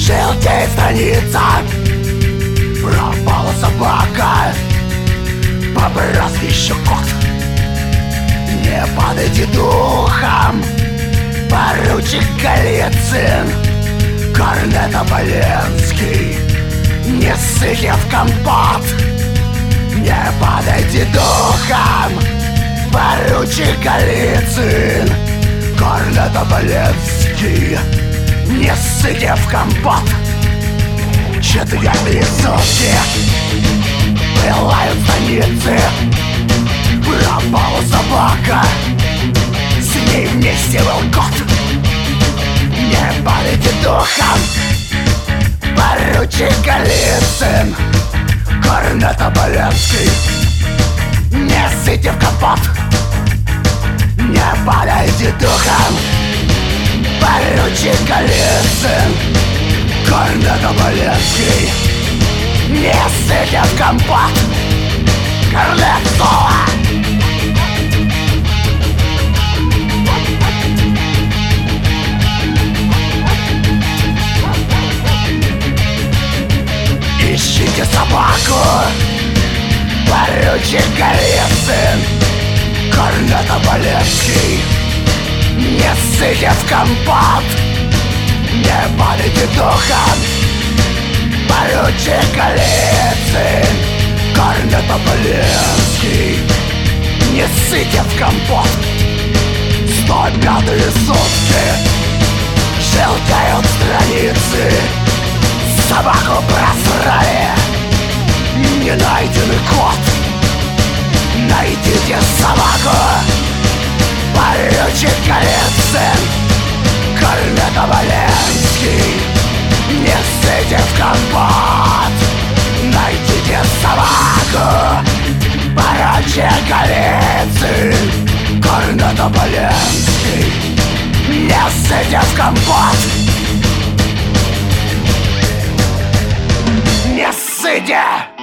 Желтеет страница, пропала собака, поброс еще кот. Не падайте духом, поручик Голицын, корнет Оболенский, не ссыте в компот. Не падайте духом, поручик Голицын, корнет Оболенский, не ссыте в компот. 4 сутки пылают станицы, пропала собака, с ней вместе был кот. Не падайте духом, поручик Голицын, корнет Оболенский, не ссыте в компот. Не падайте духом, поручик Голицын, корнет Оболенский, не ссыте в компот. Корнет Соло! Ищите собаку, поручик Голицын, корнет Оболенский, не ссыте в компот. Не падайте духом, поручик Голицын, корнет Оболенский, не ссыте в компот. 105 сутки желтеют страницы, собаку просрали, не найден кот. Найдите собаку, поручик Голицын, корнет Оболенский, не ссыте в компот. Найдите собаку, поручик Голицын, корнет Оболенский, не ссыте в компот. Не ссыте!